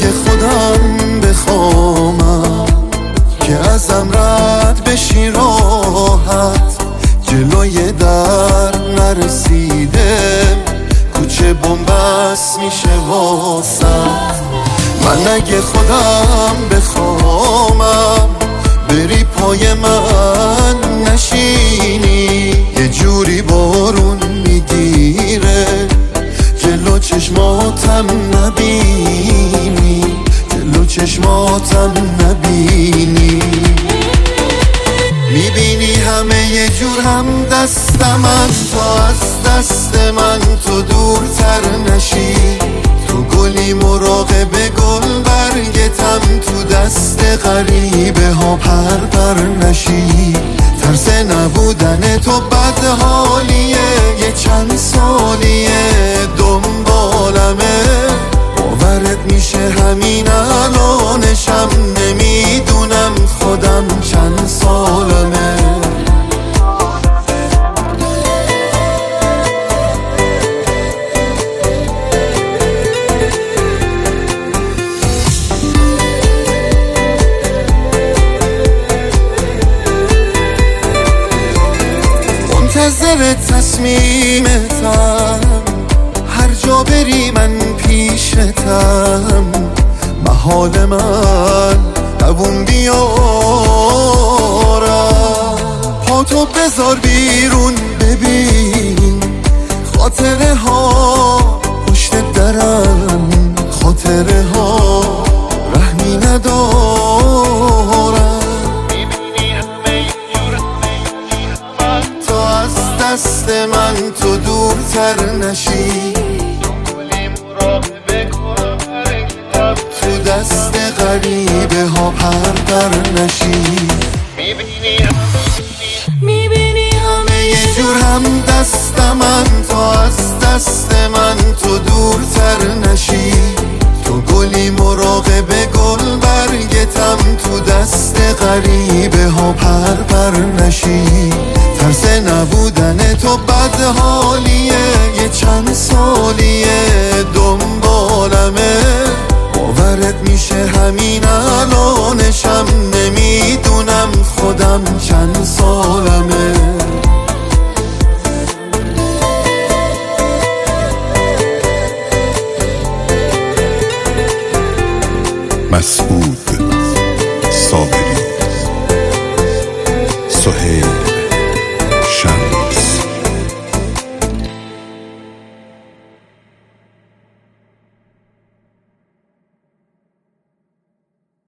اگه خودم بخوامم که ازم رد بشی راحت، جلوی در نرسیدم کوچه بنبست میشه واسم. من اگه خودم بخوامم بری پای من نشینی، یه جوری بارون میگیره جلو چشماتم نبینی، جلو چشماتم نبینی. میبینی همه یه جور هم دستمن، تا از دست من تو دورتر نشی. تو گلی مراقب گل برگتم، تو دست غریبه ها پر نشی. ترس نبودن تو بد حالیه، یه چند سالیه دنبالمه. باورت میشه همین الانشم نمیدونم خودم چند سالمه. منتظر تصمیمتم، هر جا بری من پیشتم. محال من دوون بیارم، پاتو بذار بیرون ببین خاطره ها پشت درم، خاطره ها رحمی ندارم. تا از دست من تو دورتر نشی، تو دست غریبه ها پر نشی. میبینی همه یه جور هم دستمن، تا از دست من تو دورتر نشی. تو گلی مراقب گل برگتم، تو دست غریبه ها پر نشی. ترس نبودن تو بد حالیه، یه چند سالیه دنبالمه. باورت میشه همین الانشم نمیدونم خودم چند سالمه. مسعود صابری، سهیل